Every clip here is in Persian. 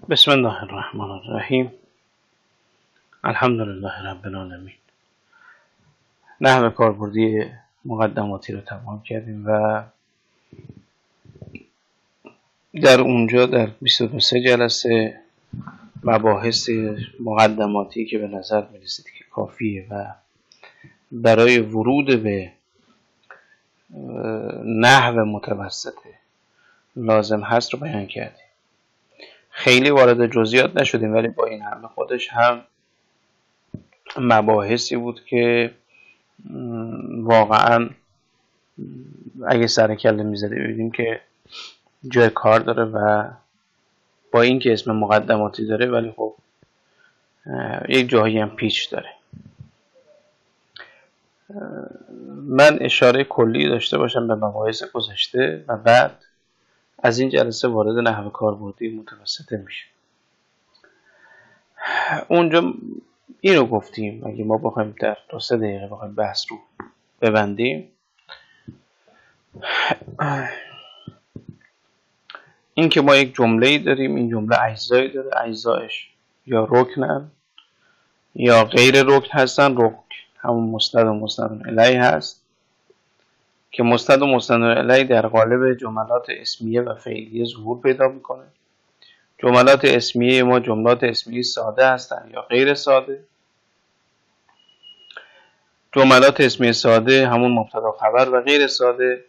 بسم الله الرحمن الرحیم. الحمد لله رب العالمین. نحو کاربردی مقدماتی رو تمام کردیم و در اونجا در 22 جلسه مباحث مقدماتی که به نظر می‌رسید که کافیه و برای ورود به نحو متوسطه لازم هست رو بیان کردیم. خیلی وارد جزئیات نشدیم، ولی با این همه خودش هم مباحثی بود که واقعا اگه سر کله می‌زدیم ببینیم که جای کار داره و با این که اسم مقدماتی داره ولی خب یک جایی هم پیچ داره. من اشاره کلی داشته باشم به مباحث گذشته و بعد از این جلسه وارد نحو کاربردی متوسطه میشه. اونجا اینو گفتیم اگه ما بخوایم در 2-3 دقیقه بخوایم بحث رو ببندیم، این که ما یک جمله‌ای داریم، این جمله اجزایی داره، اجزایش یا رکنن یا غیر رکن هستن. رکن همون مسند و مسند الیه هست که مسند و مسند الیه در قالب جملات اسمیه و فعلیه ظهور پیدا میکنه. جملات اسمیه ما جملات اسمیه ساده هستن یا غیر ساده. جملات اسمیه ساده همون مبتدا خبر و غیر ساده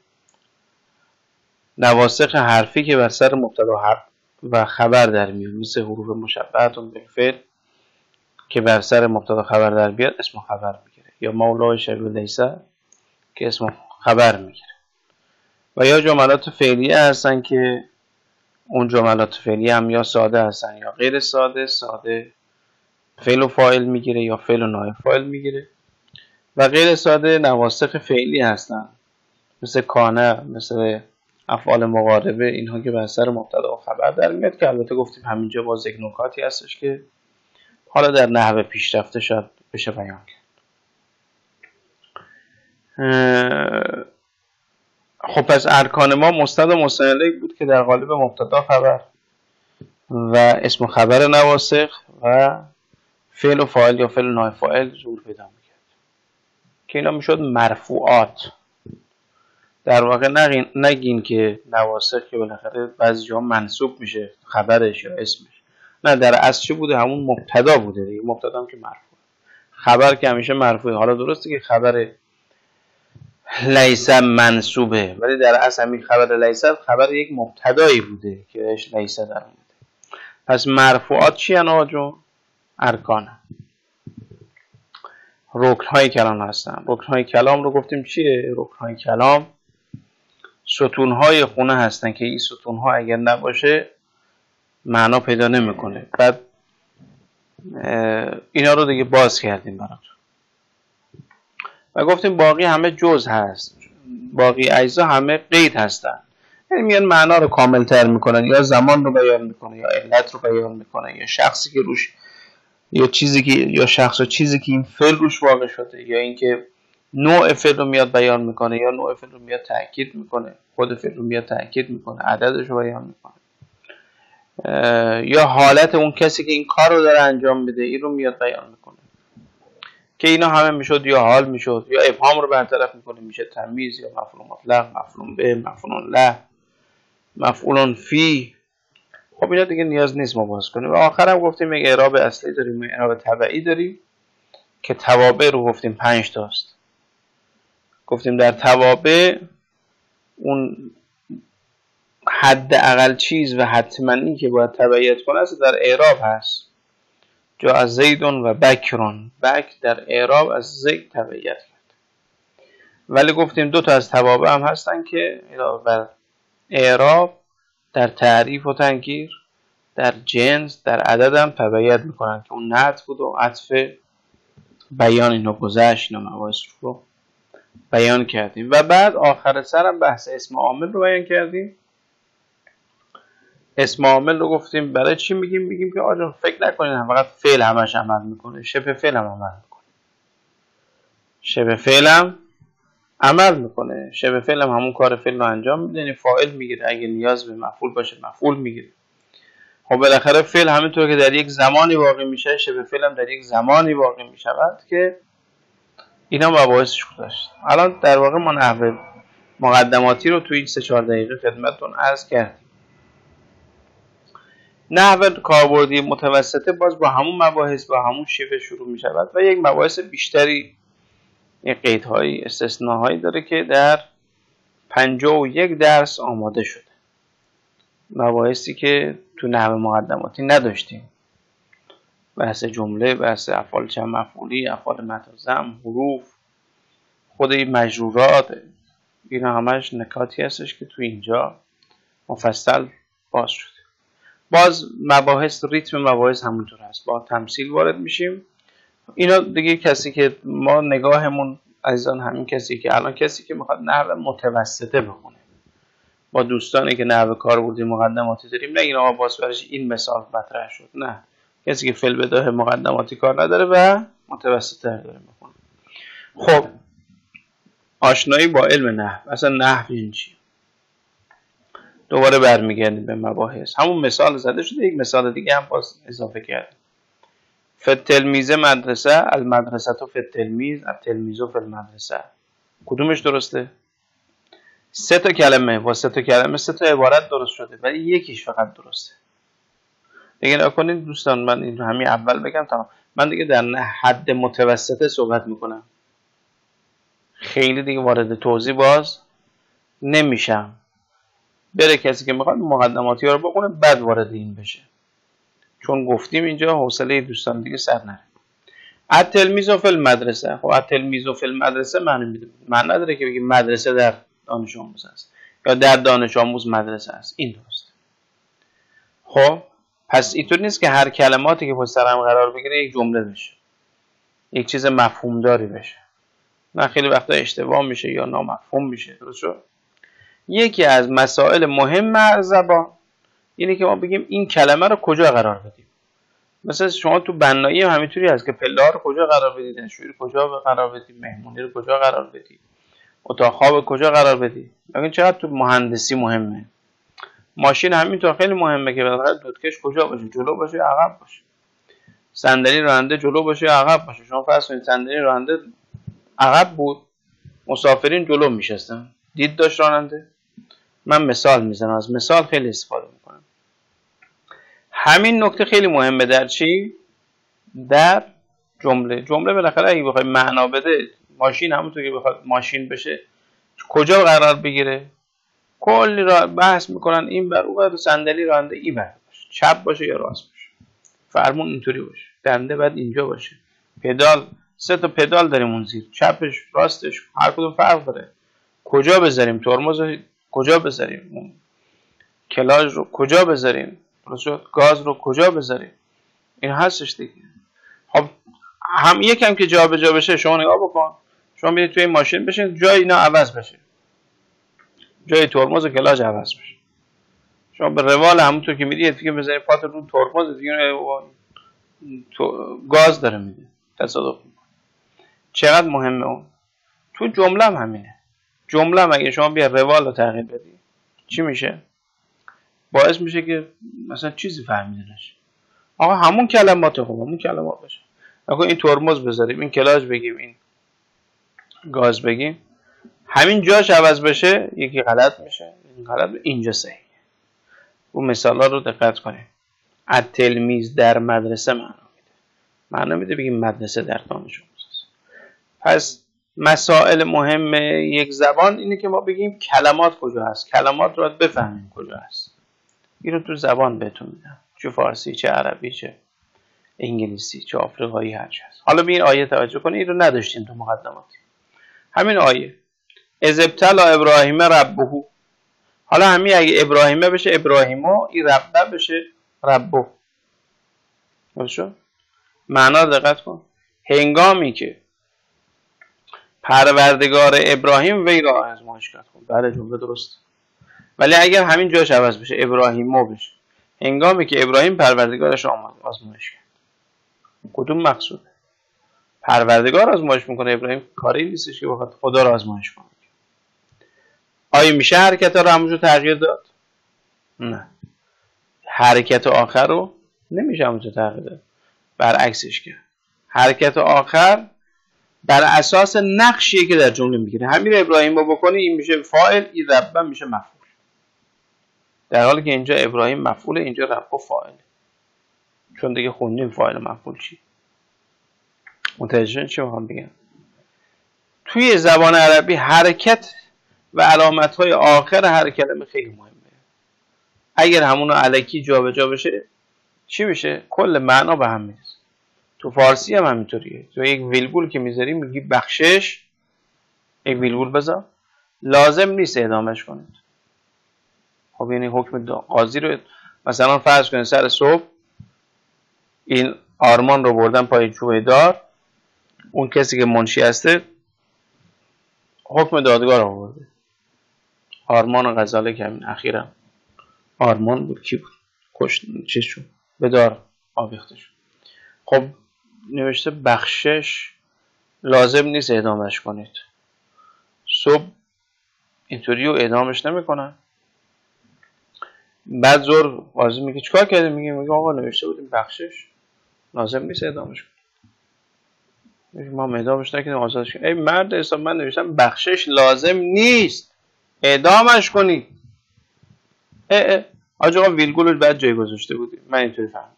نواسخ حرفی که بر سر مبتدا حرف و خبر در میاد، مثل حروف مشبهه‌تون بالفعل که بر سر مبتدا خبر در بیاد اسم خبر میگیره، یا مولای شبیه لیسه که اسم خبر میگیره. و یا جملات فعلیه هستن که اون جملات فعلیه هم یا ساده هستن یا غیر ساده. ساده فعل و فاعل میگیره یا فعل و نایب فاعل میگیره و غیر ساده نواسخ فعلی هستن مثل کانه، مثل افعال مقاربه، اینها که بر سر مبتدا و خبر در میاد که البته گفتیم همینجا باز یک نکاتی هستش که حالا در نحو پیشرفته شاید بشه بیان کرد. خب پس ارکان ما مسند و مسند الیه بود که در قالب مبتدا خبر و اسم خبر نواسخ و فعل و فاعل یا فعل و نایب فاعل ظهور پیدا میکرد که اینا میشد مرفوعات. در واقع نگین که نواسخ که بالاخره بعضی جا منصوب میشه خبرش یا اسمش، نه، در اصل چه بوده؟ همون مبتدا بوده دیگه. مبتدا هم که مرفوع، خبر که همیشه مرفوعه. حالا درسته که خبر لیس منصوبه، ولی در اصل همین خبر لیس خبر یک مبتدایی بوده که اش لیس در اومده. پس مرفوعات چی ان آقا جون؟ ارکان، رکن‌های کلام هستن. رکن‌های کلام رو گفتیم چیه؟ رکن‌های کلام ستون‌های خونه هستن که این ستون‌ها اگر نباشه معنا پیدا نمی‌کنه. بعد اینا رو دیگه باز کردیم براتون و گفتیم باقی همه جز هست، باقی اجزا همه قید هستن، یعنی میان معنا رو کامل‌تر میکنن، یا زمان رو بیان میکنه یا علت رو بیان میکنه یا شخصی که روش، یا چیزی که، یا شخص و چیزی که این فعل روش واقع شده، یا اینکه نوع فعل رو میاد بیان میکنه یا نوع فعل رو میاد تاکید میکنه، خود فعل رو میاد تاکید میکنه، عددش رو بیان میکنه، یا حالت اون کسی که این کار رو داره انجام میده این رو میاد بیان میکنه که اینا همه میشد یا حال میشد یا ابهام رو برطرف میکنه میشه تمیز یا مفعول مطلق، مفعول به، مفعول له، مفعول فی. خب اینا دیگه نیاز نیست ما باز کنیم. و آخر هم گفتیم یک اعراب اصلی داریم، یک اعراب تبعی داریم که توابع رو گفتیم 5 تاست. گفتیم در توابع اون حد اقل چیز و حتمنی که باید تبعیت کنه است در اعراب هست. جا از زیدون و بکرون، بک در اعراب از زید تبعیت کرد. ولی گفتیم 2 تا از توابع هم هستن که علاوه بر اعراب در تعریف و تنکیر، در جنس، در عدد هم تبعیت میکنن که اون نعت بود و عطف بیان. اینو گذشت، اینو مباحث رو بیان کردیم و بعد آخر سرم بحث اسم عامل رو بیان کردیم. اسم عامل رو گفتیم برای چی میگیم که آجا فکر نکنین فقط فعل همش عمل میکنه، شبه فعل هم عمل میکنه. شبه فعل هم عمل میکنه، شبه فعل هم همون کار فعل رو انجام میده، یعنی فاعل میگیره، اگه نیاز به مفعول باشه مفعول میگیره. خب بالاخره فعل همینطور که در یک زمانی واقع میشه، شبه فعل هم در یک زمانی واقع میشود که اینا مباحثش گذاشت. الان در واقع ما نحوه مقدماتی رو توی این 3-4 دقیقه خدمتتون عرض کردیم. نحوه کاربردی متوسطه باز با همون مباحث با همون شیوه شروع می شود و یک مباحث بیشتری، یک قیدهایی استثناهایی داره که در 51 درس آماده شده. مباحثی که تو نحوه مقدماتی نداشتیم. بحث جمله، بحث افعال چند مفعولی، افعال متضمن، حروف، خود این مجرورات، اینا همش نکاتی هستش که تو اینجا مفصل باز شده. باز مباحث ریتم مباحث همونطور هست، با تمثیل وارد میشیم. اینا دیگه کسی که ما نگاهمون عزیزان همین کسی که الان کسی که میخواد نحوه متوسطه بخونه، با دوستانی که نحوه کاربردی مقدماتی داریم، نه اینا باز برش این مثال مطرح شد، نه کسی که فعل بداهه مقدماتی کار نداره و متوسطه داره میخونه. خب آشنایی با علم نحو، اصلا نحو این چیه؟ دوباره برمیگردیم به مباحث. همون مثال زده شده، یک مثال دیگه هم باز اضافه کردیم. فالتلمیذ مدرسه، المدرسه فی التلمیذ، التلمیذ فی المدرسه. کدومش درسته؟ 3 تا کلمه، با 3 تا کلمه 3 تا عبارت درست شده، ولی یکیش فقط درسته. دیگه نکنید دوستان، من این همین اول بگم تمام. من دیگه در حد متوسطه صحبت میکنم، خیلی دیگه وارد توضیح باز نمیشم. بره کسی که میخواد مقدماتی ها رو بخونه بعد وارد این بشه، چون گفتیم اینجا حوصله دوستان دیگه سر نره. التلمیذ فی المدرسه. خب التلمیذ فی المدرسه معنی نداره که بگیم مدرسه در دانش آموز است یا در دانش آموز مدرسه است. این درسته. خب پس اینطور نیست که هر کلماتی که پشت سر هم قرار بگیره یک جمله بشه، یک چیز مفهوم داری بشه. نه، خیلی وقتا اشتباه میشه یا نامفهوم میشه. درست شد؟ یکی از مسائل مهم زبان اینه که ما بگیم این کلمه رو کجا قرار بدیم. مثلا شما تو بنایی هم همینطوری هست که پله ها رو کجا قرار بدید، دانشجویی رو کجا قرار بدید، مهمونی رو کجا قرار بدید، اتاق خواب کجا قرار بدید. لیکن چقدر تو مهندسی مهمه. ماشین همینطور خیلی مهمه که بالاخره دودکش کجا باشه، جلو باشه عقب باشه، صندلی راننده جلو باشه عقب باشه. شما فرض کنید صندلی راننده عقب بود، مسافرین جلو میشستن، دید داشت راننده. من مثال میزنم، از مثال خیلی استفاده میکنم. همین نکته خیلی مهمه در چی؟ در جمله. جمله بالاخره اگه بخوای معنا بده، ماشین همونطور که بخواد ماشین بشه کجا قرار بگیره؟ کلی را بحث میکنن، این بر اون بر، صندلی راننده این بر باشه، چپ باشه یا راست باشه، فرمون اینطوری باشه، دنده بعد اینجا باشه، پدال 3 تا پدال داریم اون زیر، چپش راستش هر کدوم فرق داره، کجا بذاریم ترمز رو کجا بذاریم، کلاژ رو کجا بذاریم، گاز رو کجا بذاریم، این هستش دیگه. خب هم یکم که جابجا بشه، شما نگاه بکن، شما میرید توی ماشین بشین، جای اینا عوض بشه، جای ترمز و کلاژ عوض بشه، شما به روال همونطور که میدید فکر بزنید پات رو ترمز دیگه گاز داره میده، تصادف میکنه. چقدر مهمه اون. تو جمله هم همینه. جمله هم اگه شما بیا روال رو تغییر بدی چی میشه؟ باعث میشه که مثلا چیزی فهمیده نشه. آقا همون کلمات خوب، همون کلمات باشه. اگه این ترمز بذاریم، این کلاژ بگیم، این گاز بگیم، همین جاش عوض بشه یکی غلط میشه، این غلط، اینجا صحیح. اون مثالا رو دقت کنیم. التلمیذ در مدرسه معنا میده بگیم مدرسه در دانش آموز است. پس مسائل مهم یک زبان اینه که ما بگیم کلمات کجا هست، کلمات رو بفهمیم کجا هست. این رو تو زبان بهتون میدم، چه فارسی، چه عربی، چه انگلیسی، چه آفریقایی، هر چی هست. حالا به این آیه توجه کنید، این رو نداشتیم تو مقدماتی. همین آیه اذ ابتلی ابراهیم ربه. حالا همین اگه ابراهیمه بشه ابراهیمو، این ربه بشه ربو. درست؟ معنا دقت کن. هنگامی که پروردگار ابراهیم وی را آزمایش کرد. بله جمله درست. ولی اگر همین جاش عوض بشه ابراهیمو بشه، هنگامی که ابراهیم پروردگارش آزمایش کرد. کدوم مقصوده؟ پروردگار آزمایش میکنه، ابراهیم کاری نیستش که بخواد خدا را آزمایش کنه. آیا میشه حرکت ها رو همونجور تغییر داد؟ نه. حرکت آخر رو نمیشه همونجا تغییر داد، برعکسش کرد. حرکت آخر بر اساس نقشیه که در جمله میگیره. همین ابراهیم رو بکنی این میشه فاعل، این رب میشه مفعول، در حالی که اینجا ابراهیم مفعول، اینجا رب فاعله، چون دیگه خوندیم فاعل مفعول چی. متوجه چی میخوام بگم؟ توی زبان عربی حرکت و علامت‌های آخر هر کلمه خیلی مهمه. اگر همون الکی جابجا بشه چی بشه؟ کل معنا به هم میرسه. تو فارسی هم همینطوریه. تو یک ویلگول که میذاری میگی بخشش، یک ویلگول بذار، لازم نیست ادامهش کنید. خب یعنی حکم قاضی رو مثلا فرض کنید سر صبح این آرمان رو بردن پای جوه دار، اون کسی که منشی هسته حکم دادگار رو برده. آرمان غزاله که همین اخیرا آرمان بود، کی بود؟ کشت چیز شد، به دار آویخته شد. خب نوشته بخشش لازم نیست اعدامش کنید. صبح اینطوری رو اعدامش نمیکنن. بعد زور قاضی میگه چیکار کردی؟ میگه آقا نوشته بودیم بخشش لازم نیست اعدامش کنید. ما اعدامش نکردیم، آزادش کنیم. ای مرد حساب، من نوشتم بخشش لازم نیست اعدامش کنید. آقا ویلگول رو بعد جای گذاشته بودی، من اینطوری فهمیدم.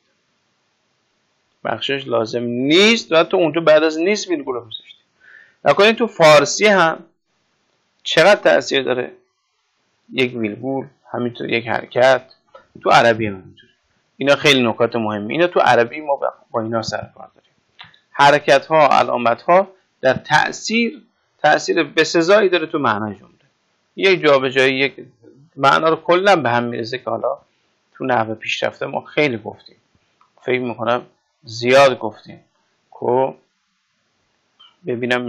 بخشش لازم نیست و تو اونجا بعد از نیست ویلگول رو گذاشتی. نکنید تو فارسی هم چقدر تأثیر داره یک ویلگول، همینطور یک حرکت. تو عربی هم همینطوره. اینا خیلی نکات مهمه. اینا تو عربی ما با اینا سر کار داریم. حرکت ها، علامت ها در تأثیر بسزایی داره تو معنای جمله. یک جابجایی یک معنا رو کلا به هم میرسه که حالا تو نحوه پیشرفته ما خیلی گفتیم. فکر میکنم زیاد گفتیم. خب ببینم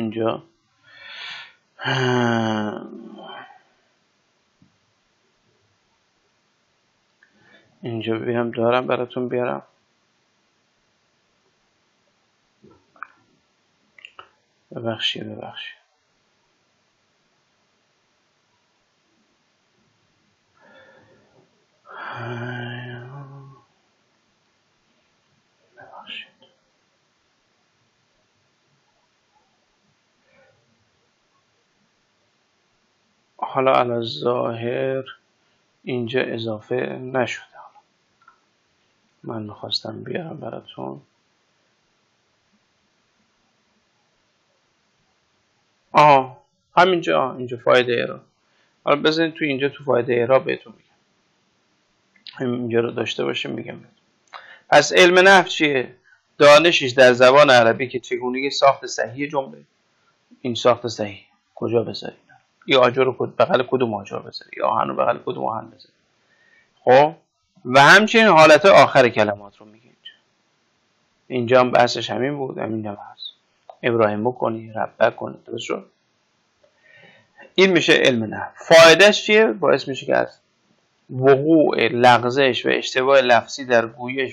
اینجا ببینم دارم براتون بیارم. ببخشید حالا علی ظاهر اینجا اضافه نشده. من میخواستم بیارم براتون. همینجا اینجا فایده اعراب. حالا بذارید تو اینجا تو فایده اعراب بهتون میگم. اینجا رو داشته باشیم میگم. پس علم نحو چیه؟ دانشش در زبان عربی که چگونگی ساخت صحیح جمله. این ساخت صحیح کجا بذاری؟ یا آجر رو بغل کدوم آجر بذاری؟ یا آهن رو بغل کدوم آهن بذاری؟ خب و همچنین حالت آخر کلمات رو میگه. اینجا هم بحثش همین بود، همین هم هست. ابراهیم بکنی، ربک کنی، درست شد؟ این میشه علم نحو. فایدهش چیه؟ باعث میشه که از وقوع لغزش و اشتباه لفظی در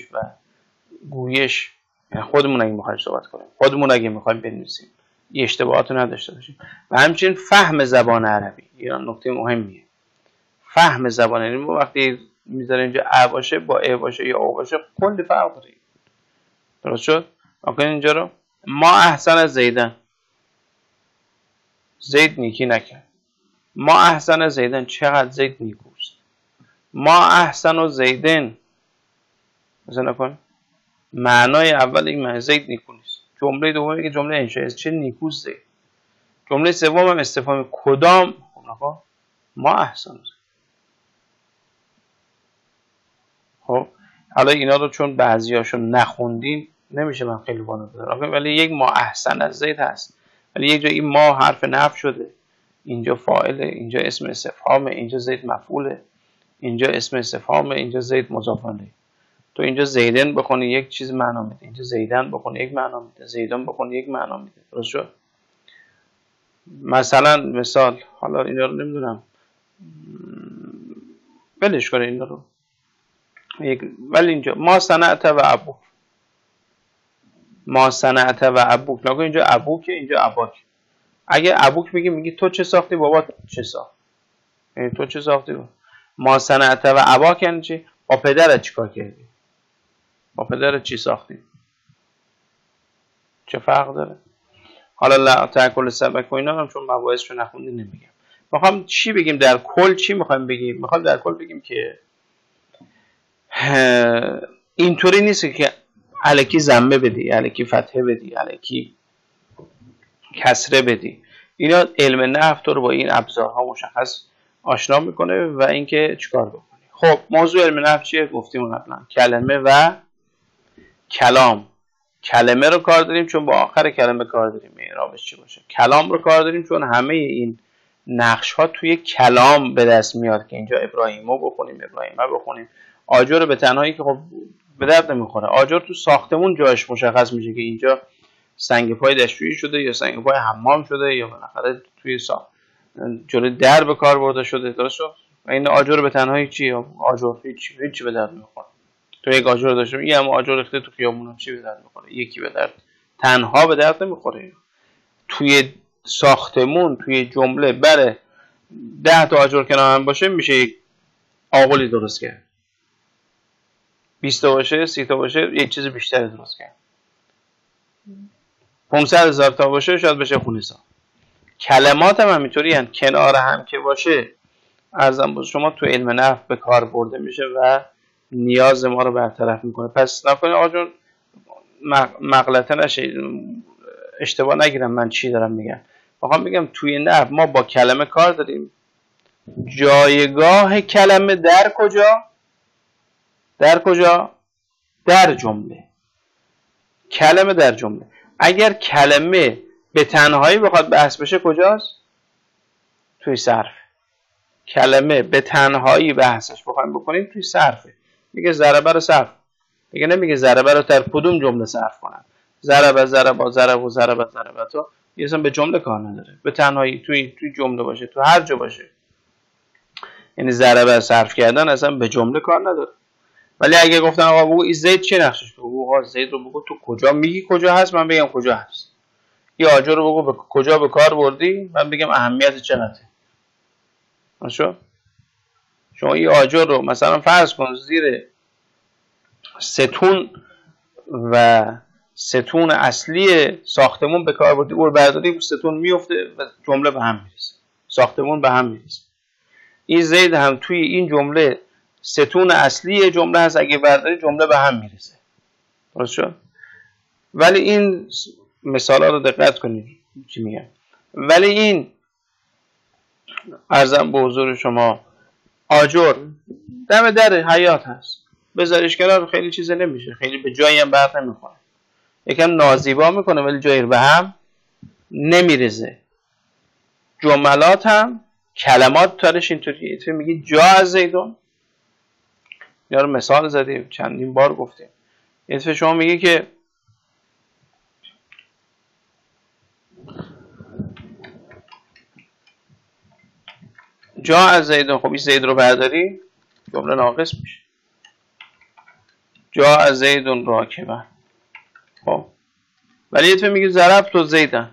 گویش یعنی خودمون اگه میخوایم صحبت کنیم، خودمون اگه میخوایم بنویسیم، این اشتباهات رو نداشته باشیم. و همچنین فهم زبان عربی، این نکته مهمیه. فهم زبان عربی وقتی میذاره اینجا ا باشه با ا باشه یا او باشه کلی فرق داره. درست شد؟ آقا اینجا رو ما احسن زیدن، زید نیکی نکرد. ما احسن زیدن، چقدر زید نیکوست. ما احسن و زیدن مثلا کن معنای اول این معنی زید نیکو نیست. جمله دومی که جمله انشایی چه نیکوست زید. جمله سوم هم استفهام کدام. آقا ما احسن زید. خب حالا اینا رو چون بعضیاشو نخوندین نمیشه من خیلی وانو بدارم، ولی یک ما احسن از زید هست، ولی یک جا این ما حرف نفی شده، اینجا فاعله، اینجا اسم استفهامه، اینجا زید مفعوله، اینجا اسم استفهامه، اینجا زید مضاف الیه. تو اینجا زیدن بخونی یک چیز معنا میده، اینجا زیدن بخونی یک معنا میده، زیدان بخونی یک معنا میده. درست شد؟ مثال حالا اینا رو نمیدونم بلش کنه اینا رو. ولی اینجا ما صنعت و ابوک، ما صنعت و ابوک، نگو اینجا ابوک، اینجا اباک. اگه ابوک میگی تو چه ساختی، بابا چه ساخت، یعنی تو چه ساختی. ما صنعت و اباک یعنی چی؟ با پدرت چیکار کردی؟ با پدرت چی ساختی؟ چه فرق داره؟ حالا لا تاکل سبک و اینا هم چون مباحثشو نخوندی نمیگم. میخوام چی بگیم در کل؟ چی میخوایم بگیم؟ میخوام در کل بگیم که اینطوری نیست که الکی ضمه بدی، الکی فتحه بدی، الکی کسره بدی. اینا علم نحو تو رو با این ابزارها مشخص آشنا میکنه و اینکه چیکار بکنی. خب موضوع علم نحو چیه؟ گفتیم قبلا کلمه و کلام. کلمه رو کار داریم چون با آخر کلمه کار داریم، اعرابش چی باشه. کلام رو کار داریم چون همه این نقش ها توی کلام به دست میاد که اینجا ابراهیمو بخونیم، ابراهیمه بخونیم. آجر به تنهایی که خب به درد نمیخوره. آجر تو ساختمون جاش مشخص میشه که اینجا سنگ پای دستشویی شده یا سنگ پای حمام شده یا بالاخره توی جلوی در به کار برده شده. درست شد؟ این آجر به تنهایی چیه؟ آجر هیچ به درد نمیخوره. تو یک آجر داشتم این هم آجر ریخته تو خیابون، چی به درد میخوره؟ یکی به درد تنها به درد نمیخوره. توی ساختمون توی جمله بره 10 تا آجر کنار هم باشه میشه یک آغلی درست کرد. 20 تا باشه 30 تا باشه یک چیز بیشتری درست کرد. 500,000 تا باشه شاید بشه خونیسا. کلمات هم همینطوری هستند، کنار هم که باشه ارزم باز شما تو علم نحو به کار برده میشه و نیاز ما رو برطرف میکنه. پس نکنه آجون مغلطه نشه، اشتباه نگیرم من چی دارم میگم. میخوام بگم توی نحو ما با کلمه کار داریم. جایگاه کلمه در کجا؟ در کجا؟ در جمله. کلمه در جمله. اگر کلمه به تنهایی بخواد بحث بشه کجاست؟ توی صرف. کلمه به تنهایی بحثش بخوایم بکنیم توی صرفه. میگه ضربه رو صرف. دیگه نمیگه ضربه رو در کدوم جمله صرف کنم. ضربه تو یه اصلا به جمله کار نداره. به تنهایی توی جمله باشه، تو هر جا باشه. یعنی ضربه صرف کردن اصلا به جمله کار نداره. ولی اگه گفتن آقا بگو این زید چه نقشش؟ بگو آقا زید رو بگو تو کجا میگی کجا هست، من بگم کجا هست. یه آجر رو بگو کجا به کار بردی، من بگم اهمیت چقدره. ماشو؟ شما یه آجر رو مثلا فرض کن زیر ستون و ستون اصلی ساختمون به کار بردی، اون برداری ستون میفته و جمله به هم میرسه، ساختمون به هم میرسه. این زید هم توی این جمله ستون اصلی جمله هست، اگه برداری جمله به هم میرسه. درست شد؟ ولی این مثالا رو دقت کنید چی میگم. ولی این عرضم به حضور شما آجر دم در حیات هست، بذاریش کنار خیلی چیز نمیشه، خیلی به جایی هم برد نمیخوره، یکم نازیبا میکنه ولی جایی به هم نمیرزه. جملات هم کلمات تارش اینطوریه. تو میگی جا از زیدون، یا رو مثال زدیم چندین بار گفتیم. یه دفعه شما میگی که جا از زیدون، خب این زید رو برداری جمله ناقص میشه. جا از زیدون راکبن. خب ولی یه دفعه میگی ضربت و زیدن.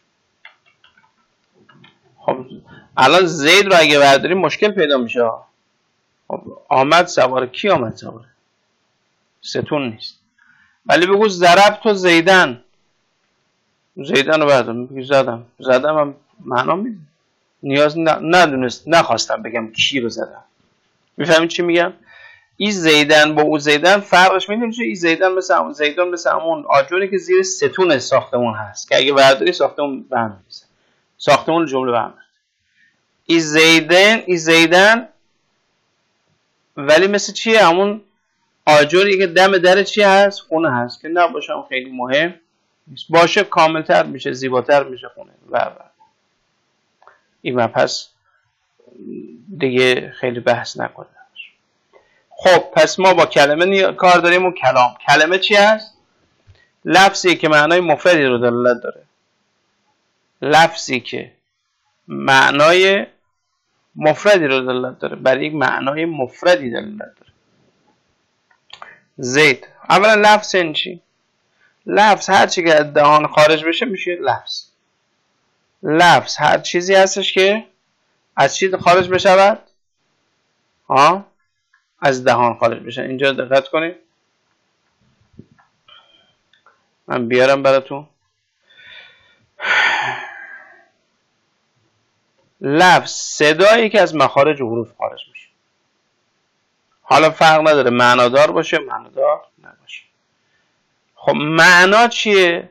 خب الان زید رو اگه برداریم مشکل پیدا میشه. خب آمد سواره، کی آمد سواره؟ ستون نیست. ولی بگو ضربت و زیدن، زیدن رو بردارم بگی زدم هم معنا میده. نیاز ندونست، نخواستم بگم کی رو زدم. میفهمید چی میگم؟ این زیدن با او زیدن فرقش میدونی چه؟ این زیدن مثل همون زیدان مثل همون آجوری که زیر ستون ساختمون هست که اگه برداری ساختمون به هم میرسه، ساختمون جمله به هم میرسه. این زیدن ولی مثل چیه؟ همون آجوری که دم در چی هست؟ خونه هست که نباشه هم خیلی مهم نیست، باشه کاملتر میشه، زیباتر میشه خونه و این پس دیگه خیلی بحث نکنه. خب پس ما با کلمه کار داریم و کلام. کلمه چی هست؟ لفظی که معنای مفردی رو دلالت داره. لفظی که معنای مفردی رو دلالت داره، برای یک معنای مفردی دلالت داره. زید. اولا لفظ این چی؟ لفظ هر چی که از دهان خارج بشه میشه لفظ. لفظ هر چیزی هستش که از چی خارج بشود؟ از دهان خارج بشن. اینجا دقت کنید، من بیارم براتون. لفظ صدایی که از مخارج حروف خارج میشه. حالا فرق نداره معنادار باشه معنادار نباشه. خب معنا چیه؟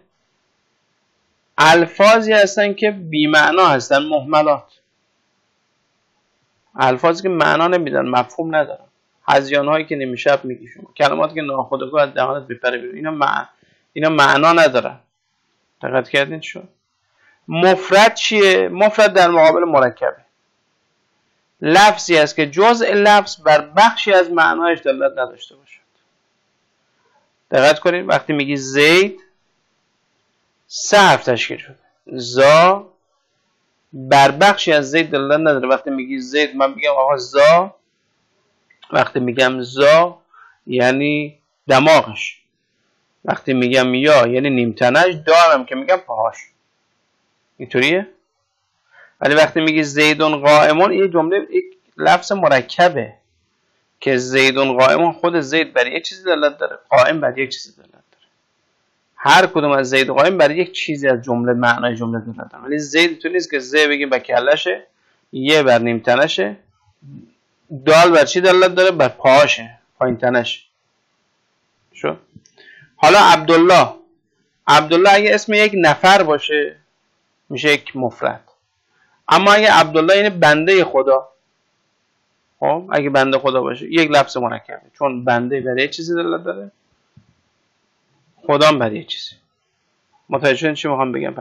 الفاظی هستن که بی معنا هستن، مهملات. الفاظی که معنا نمیدن، مفهوم ندارن. هذیان هایی که نیمه شب میگی شما، کلماتی که ناخودآگاه از دهانت بپره بیرون، اینا معنا ندارن. دقت کردین شو؟ مفرد چیه؟ مفرد در مقابل مرکبه. لفظی است که جزء لفظ بر بخشی از معنایش دلالت نداشته باشد. دقت کنید وقتی میگی زید 3 حرف تشکیل شده، زا بر بخشی از زید دلالت نداره. وقتی میگی زید من میگم آقا زا، وقتی میگم زا یعنی دماغش، وقتی میگم یا یعنی نیمتنش، دارم که میگم پاهاش. اینطوریه؟ ولی وقتی میگی زیدون قائمون، این جمله یک لفظ مرکبه که زیدون قائمون، خود زید برای یک چیزی دلالت داره، قائم برای یک چیزی دلالت داره. هر کدوم از زید و قائم برای یک چیزی از جمله معنای جمله دلالت داره. ولی زید تو نیست که ز بگیم بر کلشه، یه بر نیمتنشه، دال بر چی دلالت داره؟ بر پاهاشه، پایین تنش. شو؟ حالا عبدالله، عبدالله اگه اسم یک نفر باشه میشه یک مفرد. اما اگه عبدالله یعنی بنده خدا، خب اگه بنده خدا باشه یک لفظ مرکبه، چون بنده برای یک چیزی دلالت داره، خدا برای یک چیزی. متوجه شدین چی میخوام بگم؟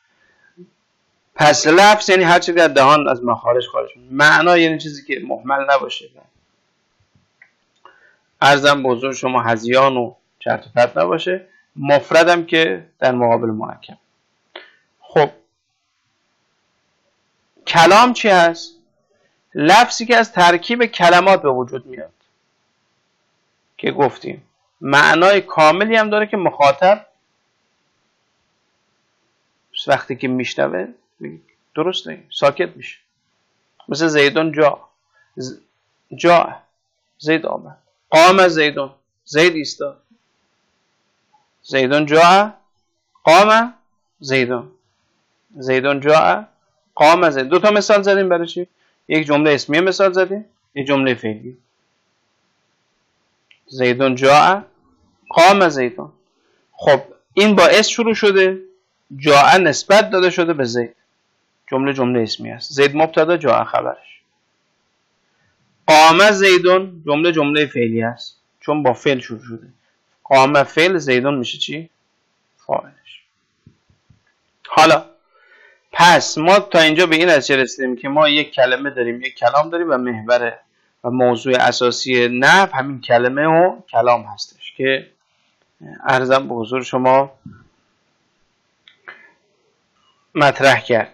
پس لفظ یعنی هر چیزی از دهان از مخارج خارج میشه. معنا یعنی چیزی که مهمل نباشه. عرضم به حضور شما هذیان و چرت و پرت نباشه. مفردم که در مقابل مرکب. خب کلام چی هست؟ لفظی که از ترکیب کلمات به وجود میاد که گفتیم معنای کاملی هم داره که مخاطب وقتی که میشنوه درسته ساکت میشه. مثل زیدون جا زید آمد، قام زیدون زید ایستاد، زیدون جا قام زیدون جا قام زید. 2 تا مثال زدیم برای چی؟ یک جمله اسمیه مثال زدیم، یک جمله فعلی. زیدون جا قام زیدون. خب این با اس شروع شده، جا نسبت داده شده به زید، جمله اسمی است. زید مبتدا، جا خبرش. قام زیدون جمله فعلی است، چون با فعل شروع شده. قام فعل، زیدون میشه چی؟ فاعلش. حالا پس ما تا اینجا به این نتیجه رسیدیم که ما یک کلمه داریم، یک کلام داریم و محور و موضوع اساسی نحو همین کلمه و کلام هستش که عرضم به حضور شما مطرح کرد.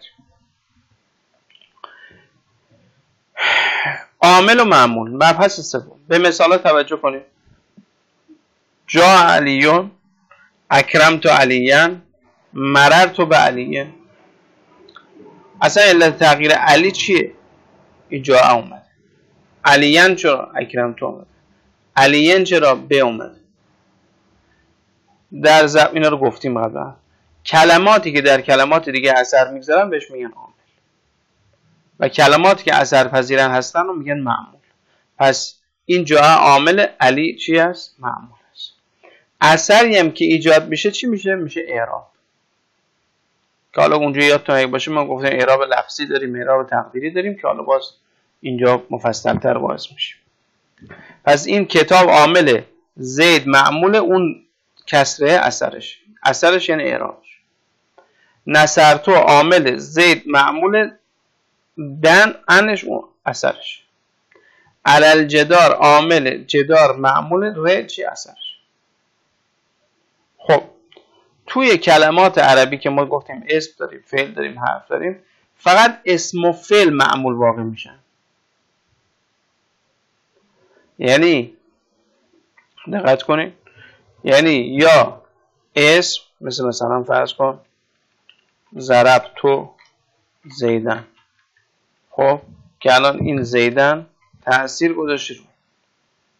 عامل و معمول، مبحث سوم. به مثال توجه کنید. جا علیون، اکرمت علیان، مررت بعلیه. اصلا علت تغییر علی چیه؟ این جا اومده. علیان چرا؟ اکرمت اومده. علیان چرا؟ به اومده. در ضبط اینا رو گفتیم قبلا. کلماتی که در کلمات دیگه اثر میگذارن بهش میگن عامل و کلماتی که اثر پذیرن هستن رو میگن معمول. پس این جا عامل علی چی هست؟ معمول است. اثری هم که ایجاد میشه چی میشه؟ میشه اعراب. که حالا اونجا یادتون اگه باشه ما گفتیم اعراب لفظی داریم، اعراب تقدیری داریم که حالا باز اینجا مفصل‌تر باز میشه. پس این کتاب عامل زید معمول اون کسره اثرش یعنی اعرابش. نصرتو عامل زید معمول دن انش اون اثرش. علل جدار عامل جدار معمول ر چی اثرش. خب توی کلمات عربی که ما گفتیم اسم داریم، فعل داریم، حرف داریم، فقط اسم و فعل معمول واقع میشن. یعنی دقت کنید، یعنی یا اسم مثلا فرض کن ضربتو زیدن، خب که الان این زیدن تأثیر گذاشته رو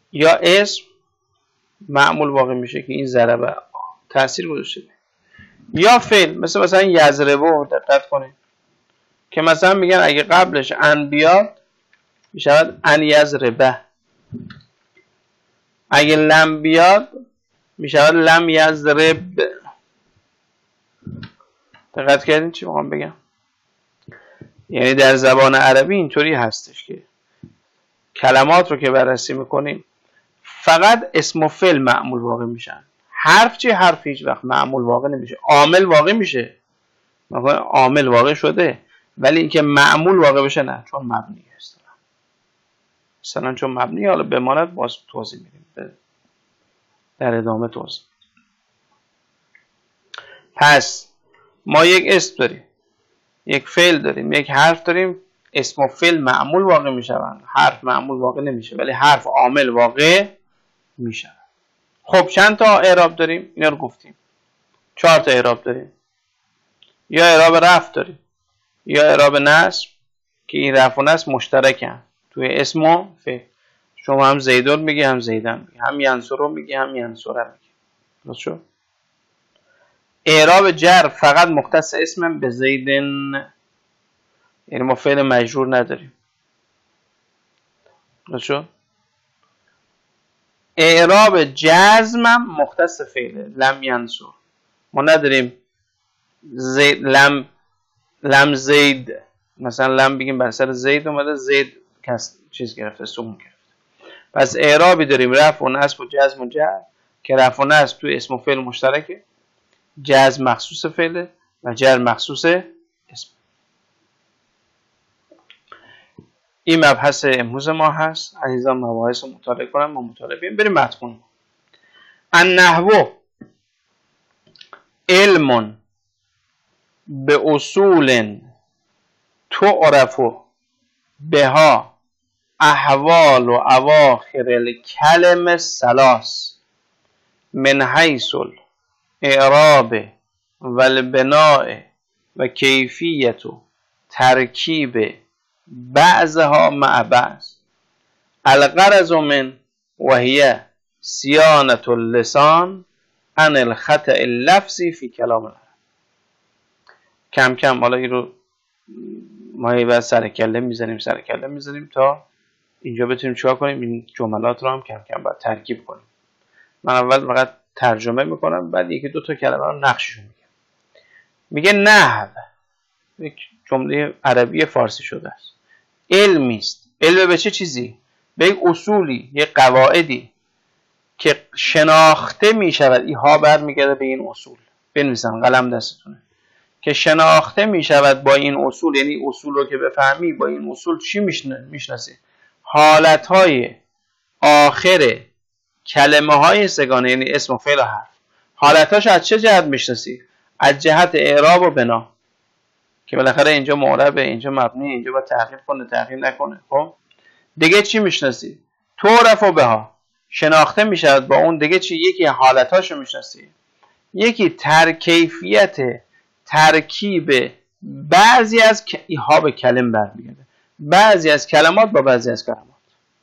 یا اسم معمول واقع میشه که این ضربه تاثیر گذاشته، یا فعل مثلا یضربو. دقت کنید که مثلا میگن اگه قبلش ان بیاد میشود ان یضربه، اگه لم بیاد میشود لم یضرب. دقت کردین چی میخوام بگم؟ یعنی در زبان عربی اینطوری هستش که کلمات رو که بررسی میکنیم فقط اسم و فعل معمول واقع میشن. حرف چی؟ حرف هیچ وقت معمول واقع نمیشه. عامل واقع میشه، مثلا عامل واقع شده، ولی اینکه معمول واقع بشه نه، چون مبنی است. مثلا چون مبنی، حالا بماند باز توضیح میدیم در ادامه توضیح. پس ما یک اسم داریم، یک فعل داریم، یک حرف داریم. اسم و فعل معمول واقع میشوند، حرف معمول واقع نمیشه، ولی حرف عامل واقع میشود. خب چند تا اعراب داریم؟ اینا رو گفتیم. 4 تا اعراب داریم. یا اعراب رفع داریم، یا اعراب نصب که این رفع و نصب مشترکن توی اسم و فعل. شما هم زیدون میگی، هم زیدن میگی، هم ینصرو میگی، هم ینصره میگی. درست شد؟ اعراب جر فقط مختص اسم به زیدن، یعنی ما فعل مجرور نداریم. درست شد؟ اعراب جزم مختص فعل لم ینصر، ما نداریم زید لم زید، مثلا لم بگیم بر سر زید اومده، زید کس چیز گرفته، سکون گرفته. پس اعرابی داریم رفع و نصب و جزم و جر که رفع و نصب توی اسم و فعل مشترکه، جزم مخصوص فعل و جر مخصوص اسم. این مبحث امروز ما هست. عزیزان مباحث رو مطالعه کنم، ما مطالعه بیم. بریم متن کنیم. النحو علم به اصول تعرف بها احوال و اواخر الکلم الثلاث من حیث الاعراب و البناء و کیفیت ترکیب بعضها مع بعض. الغرض من وهي صيانة اللسان عن الخطأ اللفظی فی کلام العرب. کم کم حالا این رو ما یه سرکله میزنیم تا اینجا بتونیم چیکار کنیم، این جملات رو هم کم کم باید ترکیب کنیم. من اول فقط ترجمه میکنم، بعد یکی دو تا کلمه رو نقششون میگم. میگه نحو یک جمله عربی فارسی شده است، علمی است. علم به چه چیزی؟ به یک اصولی، یک قواعدی که شناخته میشود. این ها برمیگرده به این اصول. بنویسن، قلم دستتونه. که شناخته میشود با این اصول، یعنی اصول رو که بفهمی با این اصول چی میشناسی؟ حالتهای آخر کلمه های سگانه، یعنی اسم و فعل و حرف. حالتاش از چه جهت میشناسی؟ از جهت اعراب و بنا، که بالاخره اینجا معربه، اینجا مبنی، اینجا با تغییر کنه، تغییر نکنه. خب دیگه چی میشناسی؟ تعرف بها، شناخته میشود با اون. دیگه چی؟ یکی حالتاشو میشناسی، یکی کیفیت ترکیب بعضی از ها به کلم برمیگرده، بعضی از کلمات با بعضی از کلمات.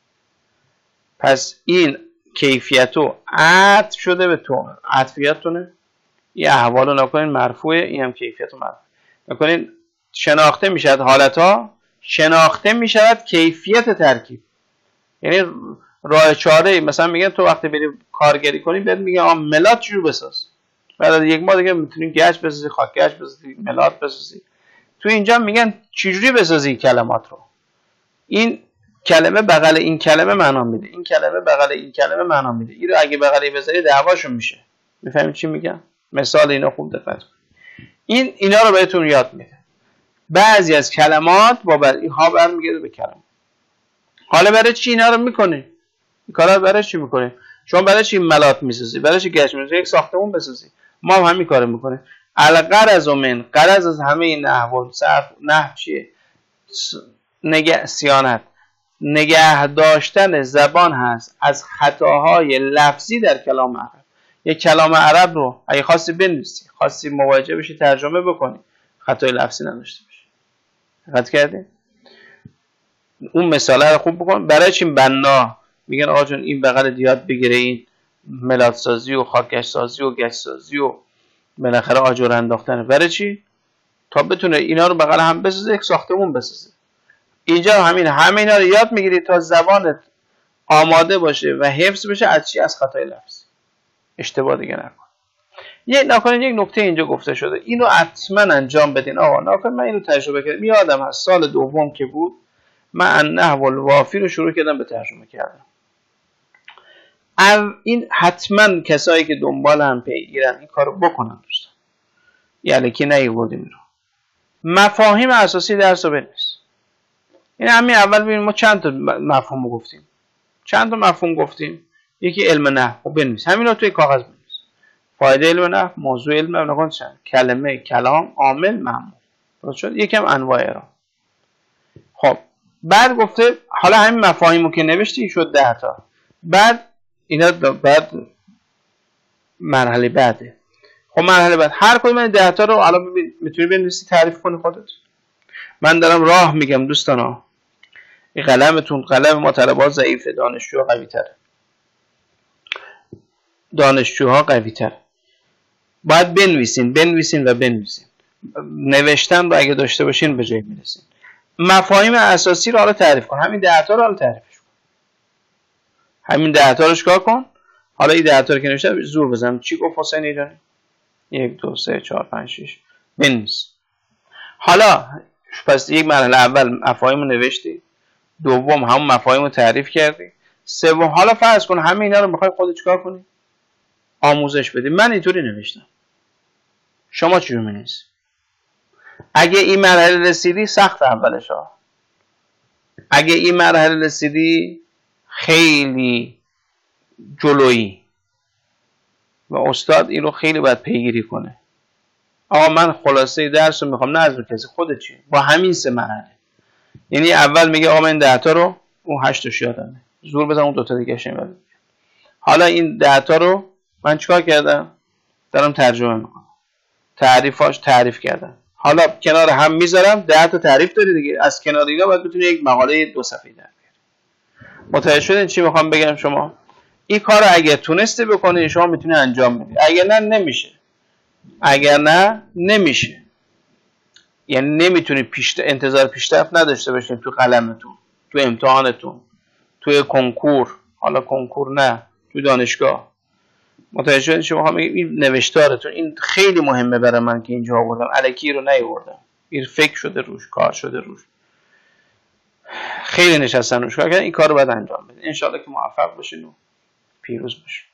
پس این کیفیتو عطف شده به تو، عطفیتونه. این احوالو نکنین مرفوعه، این هم کیفیتو مرفوع نکنین. شناخته میشد حالتها، شناخته میشود کیفیت ترکیب. یعنی راه چاره، مثلا میگن تو وقتی بری کارگری کنی بهت میگن ملات چجور بساز. بعد از یک ماه دیگه میتونی گچ بسازی، خاک گچ بسازی، ملات بسازی. تو اینجا میگن چجوری بسازی کلمات رو. این کلمه بغل این کلمه معنا میده، این کلمه بغل این کلمه معنا میده. این رو اگه بغلی بذاری دعواشون میشه. میفهمید چی میگم؟ مثال اینا خوب دقت کنید. اینا رو بهتون یاد میده. بعضی از کلمات با بعضی ها برمیگرده به کلمه. حالا برای چی اینا رو میکنی؟ این کارا رو برای چی میکنی؟ شما برای چی ملات میسازی؟ برای چی گچ میسازی؟ یک ساختمون بسازی. ما هم همین کارو میکنیم. الغرض من، غرض از همه این نحو صرف نحو چیه؟ صیانت، نگه داشتن زبان هست از خطاهای لفظی در کلام عرب. یک کلام عرب رو اگه خواستی بنویسی، خواستی مواجه بشی، ترجمه بکنی، خطای لفظی نداشته باشی. دقت کردی؟ اون مثاله رو خوب بکن. برای چی بنا میگن آقا جون این بغل یاد بگیره، این ملاتسازی و خاکش سازی و گچ سازی و بالاخره آجر انداختن. برای چی؟ تا بتونه اینا رو بغل هم بسازه، یک ساختمون بسازه. اینجا همه اینا رو یاد میگیری تا زبانت آماده باشه و حفظ بشه از چی؟ از خطای لفظ. اشتباه دیگه نکن. یک نکته اینجا گفته شده، اینو حتما انجام بدین آقا. ناکن من اینو تجربه کردم، یادم از سال دوم که بود من النحو الوافی رو شروع کردم به ترجمه کردم. این حتما کسایی که دنبال هم پیگیرن این کارو بکنن دوستان. یعنی که نیوردیم رو مفاهیم اساسی درس رو بنویس. این همین اول ببینیم ما چند تا مفهوم گفتیم. یکی علم نحو بنویس، همین رو توی کاغذ بنویس. فایده علم نحو، موضوع علم نحو چند، کلمه، کلام، عامل، معمول. درست شد؟ یکم انواع اعراب. خب بعد گفته حالا همین مفاهیمو که نوشتی شد 10 تا. بعد اینا بعد مرحله بعده. خب مرحله بعد هر کدوم این 10 تا رو الان میتونی بنویسی تعریف کنی خودت. من دارم راه میگم دوستانا. این قلم ما طلبات ضعیفه، دانشجوها قوی تر. باید بنویسین. نوشتن رو اگه داشته باشین به جای میرسین. مفاهیم اساسی رو حالا تعریف کن. همین 10 تا رو حالا تعریفش کن. همین 10 تا رو چیکار کن؟ حالا این 10 تا رو که نوشتم زور بزنم. چی گفت حسین ایرانی؟ 1 2 3 4 5 6 بنویس. حالا پس یک مرحله اول مفاهیم رو نوشتی، دوم همون مفاهیم رو تعریف کردی، سوم حالا فرض کن همه اینا رو میخوای خودت چیکار کنی؟ آموزش بدی. من اینطوری نوشتم. شما چجوری می‌نویسی؟ اگه این مرحله رسیدی سخت اولش ها. اگه این مرحله رسیدی خیلی جلویی و استاد این رو خیلی باید پیگیری کنه. آقا من خلاصه درس رو میخوام، نه از کسی، خودت چی؟ با همین 3 مرحله. یعنی اول میگه آقا من این 10 تا رو، اون 8 تاش یادمه، زور بزن اون 2 تا دیگه شیم. حالا این 10 تا رو من چیکار کردم؟ دارم ترجمه میکنم. تعریف کردم. حالا کنار هم میذارم. 10 تا تعریف داری دیگه. از کنار اینا باید بتونی یک مقاله 2 صفحه‌ای در بیاری. متوجه شدین چی میخوام بگم شما؟ این کارو اگه تونستی بکنی شما میتونی انجام بدی. اگر نه نمیشه. یعنی نمیتونی انتظار پیشرفت نداشته باشین تو قلمتون، تو امتحانتون، توی کنکور، حالا کنکور نه، تو دانشگاه. متوجه شدین شما میخوام این نوشتارتون این خیلی مهمه برای من که اینجا آوردم. الکی رو نیاوردم. این فکر شده روش، کار شده روش. خیلی نشستن روش کار کردن. این کارو باید انجام بدین. ان شاءالله که موفق باشین و پیروز باشین.